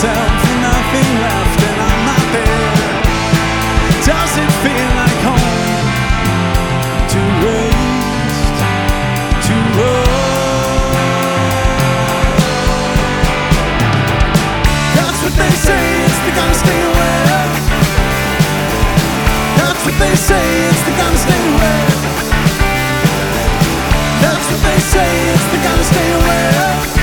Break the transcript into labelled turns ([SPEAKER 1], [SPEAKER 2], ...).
[SPEAKER 1] myself and nothing left, and I'm not there. Does it feel like home? To waste, to run. That's what they say, it's the gun, stay away. That's what they say, it's the gun, stay away. That's what they say, it's the gun, stay away.